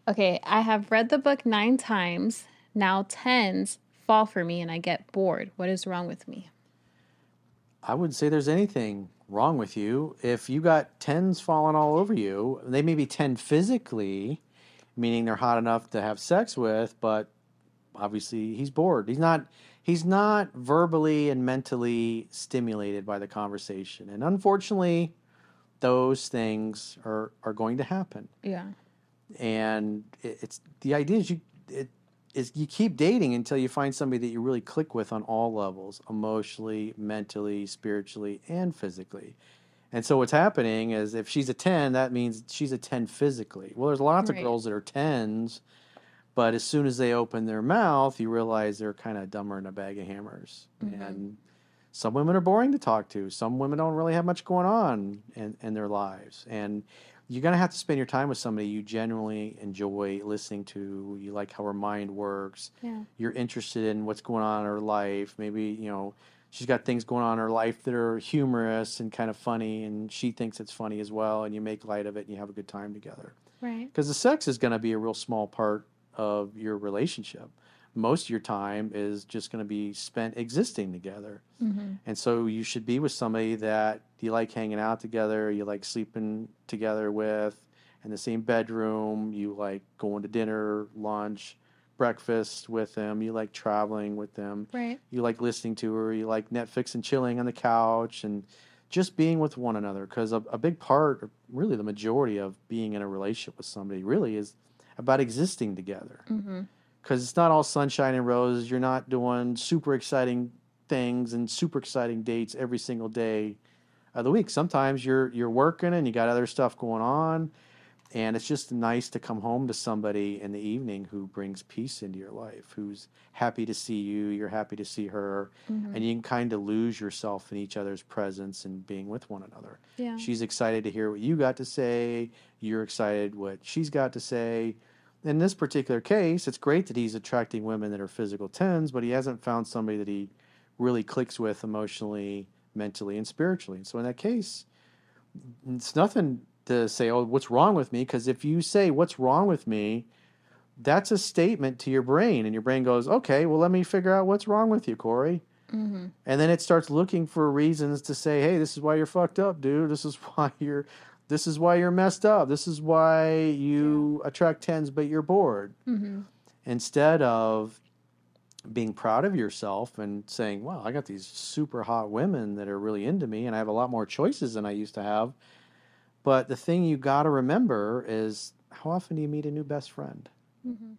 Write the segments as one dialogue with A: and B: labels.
A: Okay, I have read the book 9 times. Now tens fall for me and I get bored. What is wrong with me?
B: I wouldn't say there's anything wrong with you. If you got tens falling all over you, they may be 10 physically, meaning they're hot enough to have sex with, but obviously he's bored. He's not verbally and mentally stimulated by the conversation. And unfortunately, those things are going to happen.
A: Yeah.
B: And it's the idea is you keep dating until you find somebody that you really click with on all levels, emotionally, mentally, spiritually, and physically. And so what's happening is if she's a 10, that means she's a 10 physically. Well, there's lots of
A: Right.
B: girls that are 10s, but as soon as they open their mouth, you realize they're kind of dumber than a bag of hammers.
A: Mm-hmm.
B: And some women are boring to talk to. Some women don't really have much going on in their lives. And you're going to have to spend your time with somebody you genuinely enjoy listening to. You like how her mind works.
A: Yeah.
B: You're interested in what's going on in her life. Maybe, she's got things going on in her life that are humorous and kind of funny, and she thinks it's funny as well. And you make light of it and you have a good time together.
A: Right.
B: Because the sex is going to be a real small part of your relationship. Most of your time is just going to be spent existing together.
A: Mm-hmm.
B: And so you should be with somebody that you like hanging out together, you like sleeping together with, in the same bedroom, you like going to dinner, lunch, breakfast with them, you like traveling with them,
A: Right.
B: you like listening to her, you like Netflix and chilling on the couch and just being with one another. Because a big part, really the majority of being in a relationship with somebody really is about existing together,
A: Mm-hmm.
B: because it's not all sunshine and roses. You're not doing super exciting things and super exciting dates every single day of the week. Sometimes you're working and you got other stuff going on, and it's just nice to come home to somebody in the evening who brings peace into your life, who's happy to see you, you're happy to see her,
A: Mm-hmm.
B: and you can kind of lose yourself in each other's presence and being with one another.
A: Yeah.
B: She's excited to hear what you got to say, you're excited what she's got to say. In this particular case, it's great that he's attracting women that are physical tens, but he hasn't found somebody that he really clicks with emotionally, mentally, and spiritually. So in that case, it's nothing to say, oh, what's wrong with me? Because if you say, what's wrong with me, that's a statement to your brain. And your brain goes, okay, well, let me figure out what's wrong with you, Corey.
A: Mm-hmm.
B: And then it starts looking for reasons to say, hey, this is why you're fucked up, dude. This is why you're messed up. This is why
A: Yeah.
B: you attract tens, but you're bored.
A: Mm-hmm.
B: Instead of being proud of yourself and saying, wow, I got these super hot women that are really into me and I have a lot more choices than I used to have. But the thing you got to remember is, how often do you meet a new best friend?
A: Mm-hmm.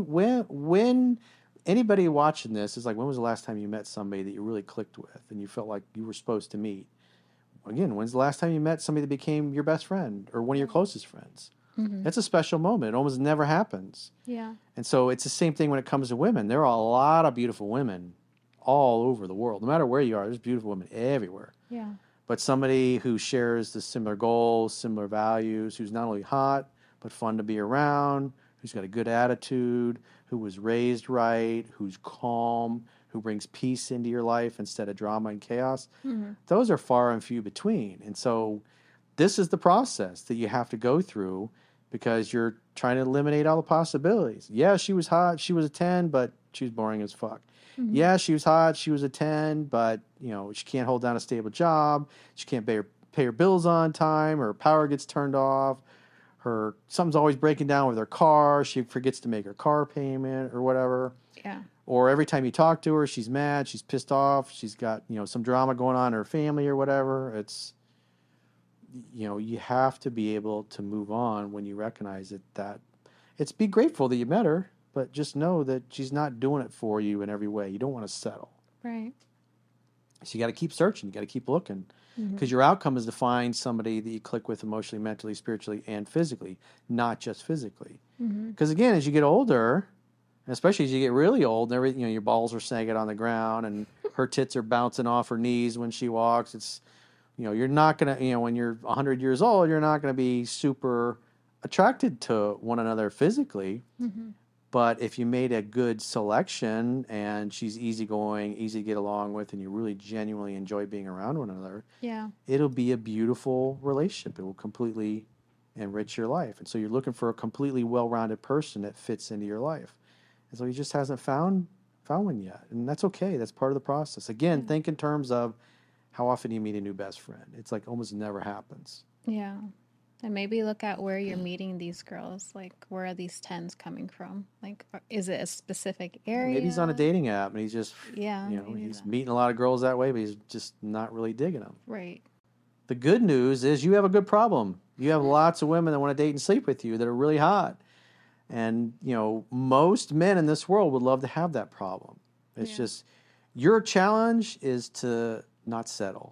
B: When anybody watching this is like, when was the last time you met somebody that you really clicked with and you felt like you were supposed to meet? Again, when's the last time you met somebody that became your best friend or one of your
A: Yeah.
B: closest friends?
A: Mm-hmm.
B: That's a special moment. It almost never happens.
A: Yeah.
B: And so it's the same thing when it comes to women. There are a lot of beautiful women all over the world. No matter where you are, there's beautiful women everywhere.
A: Yeah.
B: But somebody who shares the similar goals, similar values, who's not only hot, but fun to be around, who's got a good attitude, who was raised right, who's calm, who brings peace into your life instead of drama and chaos,
A: Mm-hmm.
B: those are far and few between. And so this is the process that you have to go through because you're trying to eliminate all the possibilities. Yeah, she was hot, she was a 10, but she was boring as fuck.
A: Mm-hmm.
B: Yeah, she was hot, she was a 10, but she can't hold down a stable job, she can't pay her bills on time, her power gets turned off, her something's always breaking down with her car, she forgets to make her car payment or whatever.
A: Yeah.
B: Or every time you talk to her, she's mad, she's pissed off, she's got, some drama going on in her family or whatever. You have to be able to move on when you recognize that it's be grateful that you met her, but just know that she's not doing it for you in every way. You don't want to settle.
A: Right.
B: So you got to keep searching. You got to keep looking,
A: Mm-hmm.
B: because your outcome is to find somebody that you click with emotionally, mentally, spiritually, and physically, not just physically.
A: Mm-hmm.
B: Because again, as you get older, and especially as you get really old, and everything, your balls are sagging on the ground, and her tits are bouncing off her knees when she walks. You're not going to, when you're 100 years old, you're not going to be super attracted to one another physically.
A: Mm-hmm.
B: But if you made a good selection and she's easygoing, easy to get along with, and you really genuinely enjoy being around one another,
A: Yeah.
B: it'll be a beautiful relationship. It will completely enrich your life. And so you're looking for a completely well-rounded person that fits into your life. And so he just hasn't found one yet. And that's okay. That's part of the process. Again,
A: Yeah.
B: think in terms of how often you meet a new best friend. It's like almost never happens.
A: Yeah. And maybe look at where you're meeting these girls. Like, where are these tens coming from? Like, is it a specific
B: Yeah, maybe he's on a
A: area?
B: dating app and he's just,
A: Yeah, maybe
B: he's
A: that.
B: meeting a lot of girls that way, but he's just not really digging them.
A: Right.
B: The good news is you have a good problem. You have lots of women that want to date and sleep with you that are really hot. And, most men in this world would love to have that problem. It's
A: Yeah.
B: just your challenge is to not settle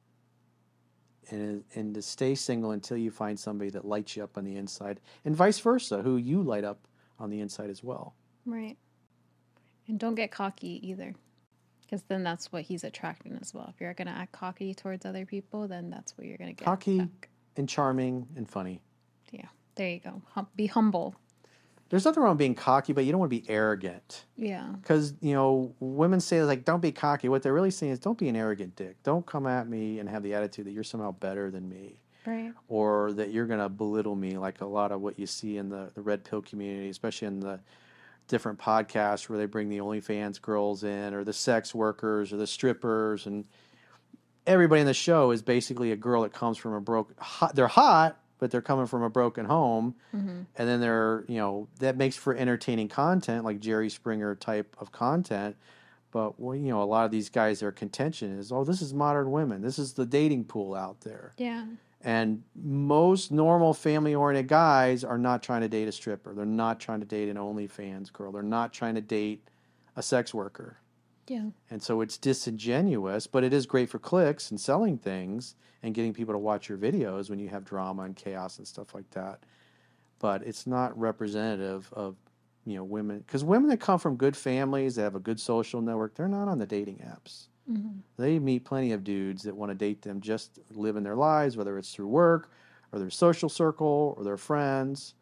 B: and to stay single until you find somebody that lights you up on the inside, and vice versa, who you light up on the inside as well.
A: Right. And don't get cocky either. Because then that's what he's attracting as well. If you're going to act cocky towards other people, then that's what you're going to get
B: Cocky
A: back.
B: and charming and funny.
A: Yeah. There you go. Be humble.
B: There's nothing wrong with being cocky, but you don't want to be arrogant.
A: Yeah.
B: Because, women say, like, don't be cocky. What they're really saying is don't be an arrogant dick. Don't come at me and have the attitude that you're somehow better than me.
A: Right.
B: Or that you're going to belittle me, like a lot of what you see in the red pill community, especially in the different podcasts where they bring the OnlyFans girls in, or the sex workers, or the strippers. And everybody in the show is basically a girl that comes from they're hot, but they're coming from a broken home.
A: Mm-hmm.
B: And then that makes for entertaining content, like Jerry Springer type of content. But, a lot of these guys, their contention is, oh, this is modern women. This is the dating pool out there.
A: Yeah.
B: And most normal family-oriented guys are not trying to date a stripper. They're not trying to date an OnlyFans girl. They're not trying to date a sex worker.
A: Yeah.
B: And so it's disingenuous, but it is great for clicks and selling things and getting people to watch your videos when you have drama and chaos and stuff like that. But it's not representative of, women. Because women that come from good families, that have a good social network, they're not on the dating apps.
A: Mm-hmm.
B: They meet plenty of dudes that want to date them, just living their lives, whether it's through work or their social circle or their friends.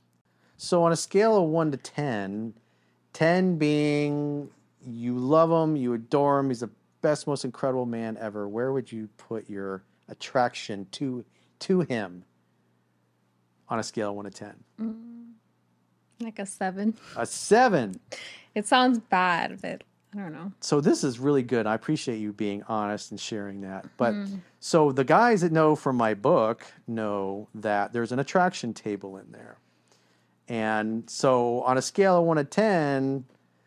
B: So on a scale of 1 to 10, 10 being you love him, you adore him, he's the best, most incredible man ever, where would you put your attraction to him on a scale of 1 to 10?
A: Like a 7.
B: A 7.
A: It sounds bad, but I don't know.
B: So this is really good. I appreciate you being honest and sharing that. But so the guys that know from my book know that there's an attraction table in there. And so on a scale of 1 to 10,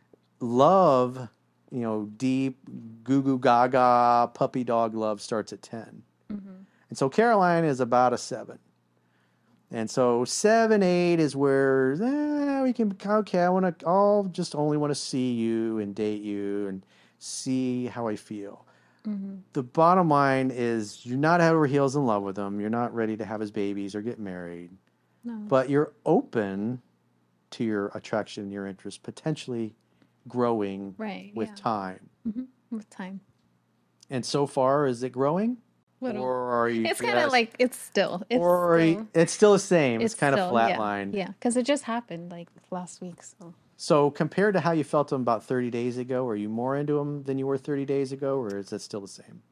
B: love, deep, goo goo gaga, puppy dog love starts at 10.
A: Mm-hmm.
B: And so Caroline is about a 7. And so 7, 8 is where we can, okay, I'll just only want to see you and date you and see how I feel.
A: Mm-hmm.
B: The bottom line is you're not head over heels in love with him. You're not ready to have his babies or get married.
A: No.
B: But you're open to your attraction, your interest, potentially growing with time.
A: Mm-hmm. With time.
B: And so far, is it growing?
A: Little.
B: Or are you?
A: It's kind of like it's still
B: it's still the same. It's kind of flatlined.
A: Yeah, because it just happened like last week.
B: So compared to how you felt him about 30 days ago, are you more into him than you were 30 days ago, or is it still the same?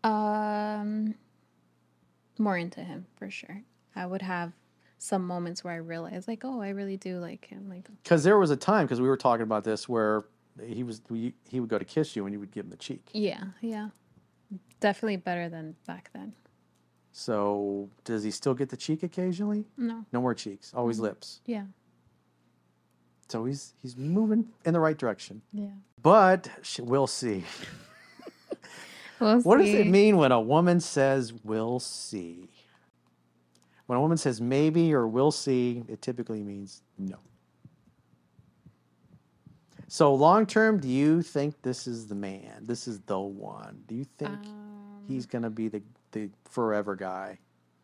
A: More into him for sure. I would have some moments where I realized, like, oh, I really do like him. Like,
B: because there was a time, because we were talking about this, where he would go to kiss you and you would give him the cheek.
A: Yeah. Definitely better than back then.
B: So does he still get the cheek occasionally?
A: No.
B: No more cheeks. Always lips.
A: Yeah.
B: So he's moving in the right direction.
A: Yeah.
B: But we'll see.
A: We'll
B: What
A: see.
B: does it mean when a woman says we'll see? When a woman says maybe or we'll see, it typically means no. So long term, do you think this is the man? This is the one? Do you think he's going to be the forever guy?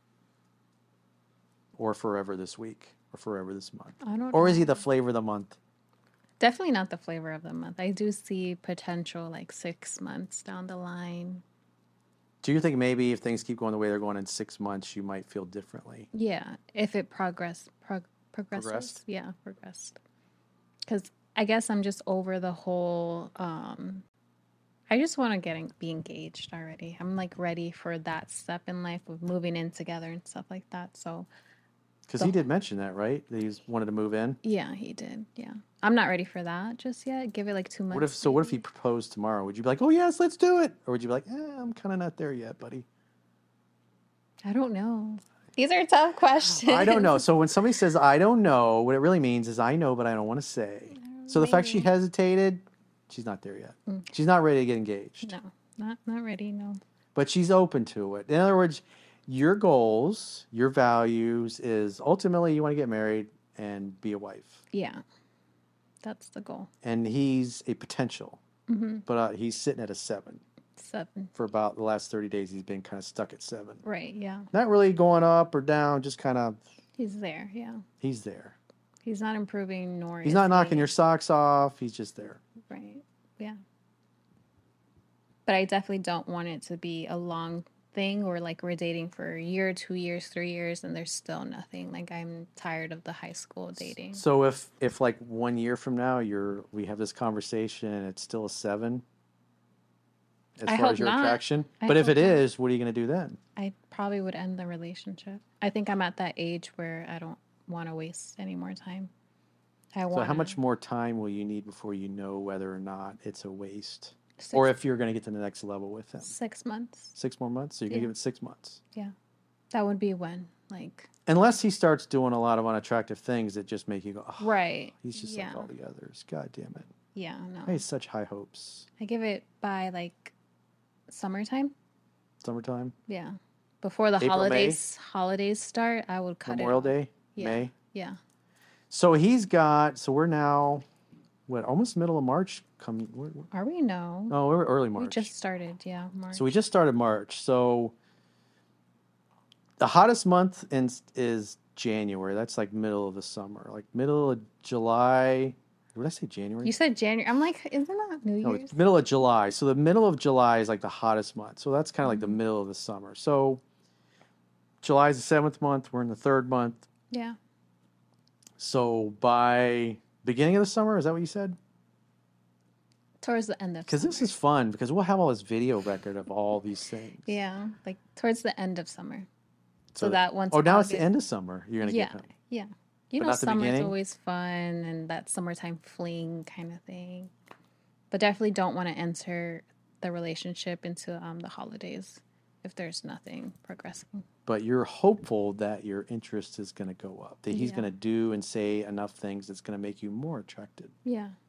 B: Or forever this week? Or forever this month?
A: I don't know.
B: Or is he the flavor of the month?
A: Definitely not the flavor of the month. I do see potential like 6 months down the line.
B: Do you think maybe if things keep going the way they're going in 6 months, you might feel differently?
A: Yeah, if it progresses. Yeah, progressed. Because I guess I'm just over the whole. I just want to be engaged already. I'm like ready for that step in life of moving in together and stuff like that. So
B: Because he did mention that, right? That he wanted to move in.
A: Yeah, he did. Yeah. I'm not ready for that just yet. Give it like 2 months.
B: What if he proposed tomorrow? Would you be like, oh yes, let's do it? Or would you be like, I'm kind of not there yet, buddy?
A: I don't know. These are tough questions.
B: I don't know. So when somebody says I don't know, what it really means is I know, but I don't want to say. So the fact she hesitated, she's not there yet. She's not ready to get engaged.
A: No, not ready. No.
B: But she's open to it. In other words, your goals, your values is ultimately you want to get married and be a wife.
A: Yeah. That's the goal.
B: And he's a potential, but he's sitting at a 7.
A: 7.
B: For about the last 30 days, he's been kind of stuck at 7.
A: Right, yeah.
B: Not really going up or down, just kind of...
A: He's there, yeah.
B: He's there.
A: He's not improving, nor
B: He's not knocking your socks off. He's just there.
A: Right, yeah. But I definitely don't want it to be a long thing or like we're dating for a year, 2 years, 3 years, and there's still nothing. Like I'm tired of the high school dating.
B: So if like 1 year from now we have this conversation and it's still a 7 as far as your attraction, but if it is, what are you going to do then?
A: I probably would end the relationship. I think I'm at that age where I don't want to waste any more time.
B: So how much more time will you need before you know whether or not it's a waste? Or if you're going to get to the next level with him?
A: 6 months.
B: 6 more months? So you're going to give it 6 months?
A: Yeah. That would be when, like...
B: Unless he starts doing a lot of unattractive things that just make you go, oh,
A: right.
B: He's just like all the others. God damn it.
A: Yeah, no.
B: I had such high hopes.
A: I give it by, like, summertime.
B: Summertime?
A: Yeah. Before the holidays start, I would cut
B: Memorial
A: it Memorial
B: Day?
A: Yeah.
B: May?
A: Yeah.
B: So we're now, almost middle of March?
A: Are we? No.
B: Oh, we're early March.
A: We just started, yeah, March.
B: So we just started March. So the hottest month is January. That's like middle of the summer. Like middle of July. Did I say January?
A: You said January. I'm like, isn't that New Year's?
B: No, it's middle of July. So the middle of July is like the hottest month. So that's kind of like the middle of the summer. So July is the 7th month. We're in the 3rd month.
A: Yeah.
B: So by beginning of the summer, is that what you said?
A: Towards the end of summer.
B: Because this is fun because we'll have all this video record of all these things.
A: Yeah, like towards the end of summer. So that once.
B: Oh, now it's the end of summer. You're gonna get him.
A: Yeah. You know, summer's always fun and that summertime fling kind of thing. But definitely don't want to enter the relationship into the holidays if there's nothing progressing.
B: But you're hopeful that your interest is going to go up, that he's going to do and say enough things that's going to make you more attracted.
A: Yeah.